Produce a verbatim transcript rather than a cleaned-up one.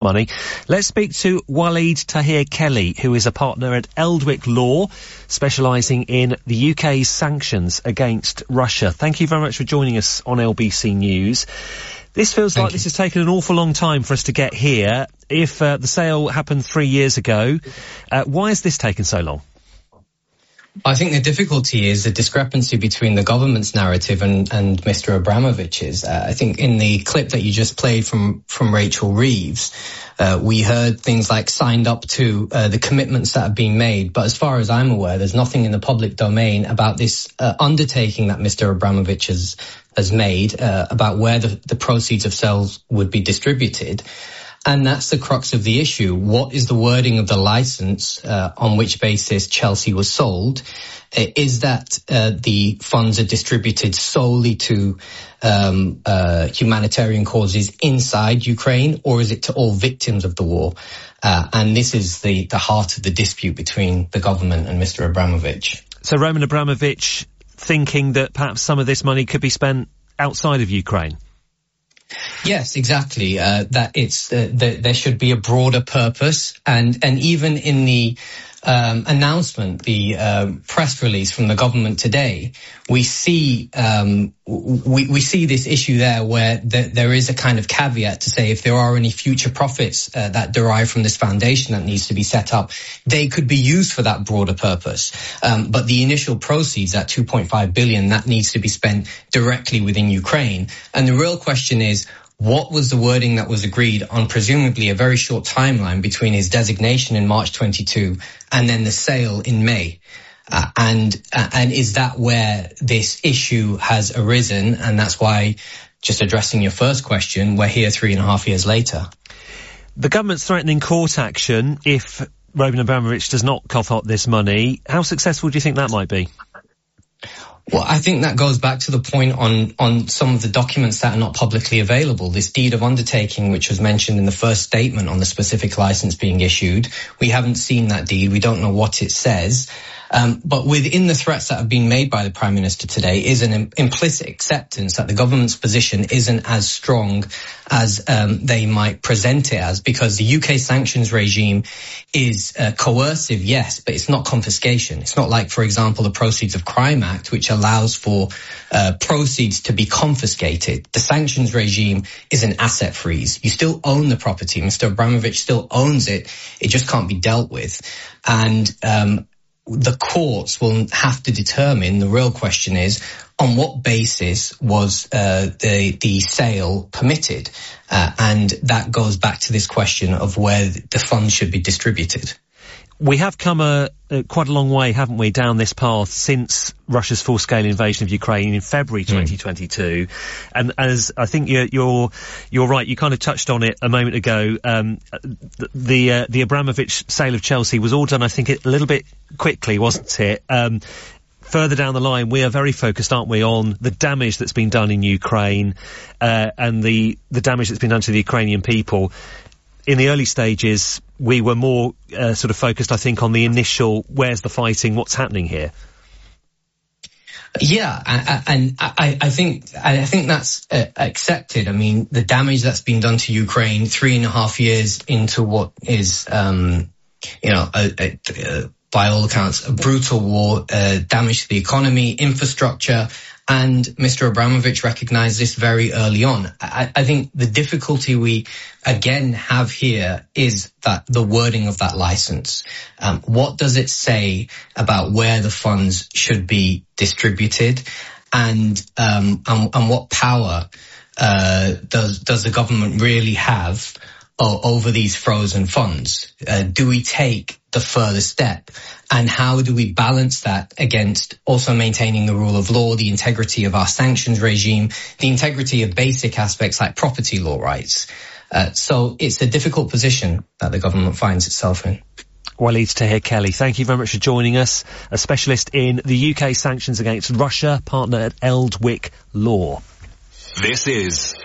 money. Let's speak to Waleed Tahir Kelly, who is a partner at Eldwick Law, specialising in the U K's sanctions against Russia. Thank you very much for joining us on L B C News. This feels Thank like you. This has taken an awful long time for us to get here. If uh, the sale happened three years ago, uh, why has this taken so long? I think the difficulty is the discrepancy between the government's narrative and, and Mister Abramovich's. Uh, I think in the clip that you just played from, from Rachel Reeves, uh, we heard things like signed up to uh, the commitments that have been made. But as far as I'm aware, there's nothing in the public domain about this uh, undertaking that Mister Abramovich has, has made uh, about where the, the proceeds of sales would be distributed. And that's the crux of the issue. What is the wording of the license uh, on which basis Chelsea was sold? Is that uh, the funds are distributed solely to um, uh, humanitarian causes inside Ukraine, or is it to all victims of the war? Uh, and this is the, the heart of the dispute between the government and Mister Abramovich. So Roman Abramovich thinking that perhaps some of this money could be spent outside of Ukraine? Yes, exactly. Uh, that it's uh, the, there should be a broader purpose, and and even in the um, announcement, the uh, press release from the government today, we see um, we we see this issue there where th- there is a kind of caveat to say if there are any future profits uh, that derive from this foundation that needs to be set up, they could be used for that broader purpose. Um, but the initial proceeds, that two point five billion, that needs to be spent directly within Ukraine. And the real question is, what was the wording that was agreed on presumably a very short timeline between his designation in March twenty-two and then the sale in May? Uh, and uh, and is that where this issue has arisen? And that's why, just addressing your first question, we're here three and a half years later. The government's threatening court action if Roman Abramovich does not cough up this money. How successful do you think that might be? Well, I think that goes back to the point on, on some of the documents that are not publicly available. This deed of undertaking, which was mentioned in the first statement on the specific license being issued. We haven't seen that deed. We don't know what it says. Um, but within the threats that have been made by the Prime Minister today is an im- implicit acceptance that the government's position isn't as strong as um, they might present it as, because the U K sanctions regime is uh, coercive, yes, but it's not confiscation. It's not like, for example, the Proceeds of Crime Act, which allows for uh, proceeds to be confiscated. The sanctions regime is an asset freeze. You still own the property. Mister Abramovich still owns it. It just can't be dealt with. And um the courts will have to determine, the real question is, on what basis was uh, the the sale permitted? Uh, and that goes back to this question of where the funds should be distributed. We have come a, a quite a long way, haven't we, down this path since Russia's full-scale invasion of Ukraine in February twenty twenty-two. Mm. And as I think you're, you're, you're right, you kind of touched on it a moment ago, um, the, the, uh, the Abramovich sale of Chelsea was all done, I think, a little bit quickly, wasn't it? Um, further down the line, we are very focused, aren't we, on the damage that's been done in Ukraine, uh, and the, the damage that's been done to the Ukrainian people. In the early stages, we were more uh, sort of focused, I think, on the initial, where's the fighting, what's happening here? Yeah, and I, I think I think that's uh, accepted. I mean, the damage that's been done to Ukraine three and a half years into what is, um, you know, a, a, a, by all accounts, a brutal war, uh, damage to the economy, infrastructure. And Mister Abramovich recognized this very early on. I, I think the difficulty we again have here is that the wording of that license. Um, what does it say about where the funds should be distributed, and um, and, and what power uh, does does the government really have o- over these frozen funds? Uh, do we take the further step, and how do we balance that against also maintaining the rule of law, the integrity of our sanctions regime, the integrity of basic aspects like property law rights? Uh, so it's a difficult position that the government finds itself in. Waleed Tahir Kelly, thank you very much for joining us, a specialist in the U K sanctions against Russia, partner at Eldwick Law. This is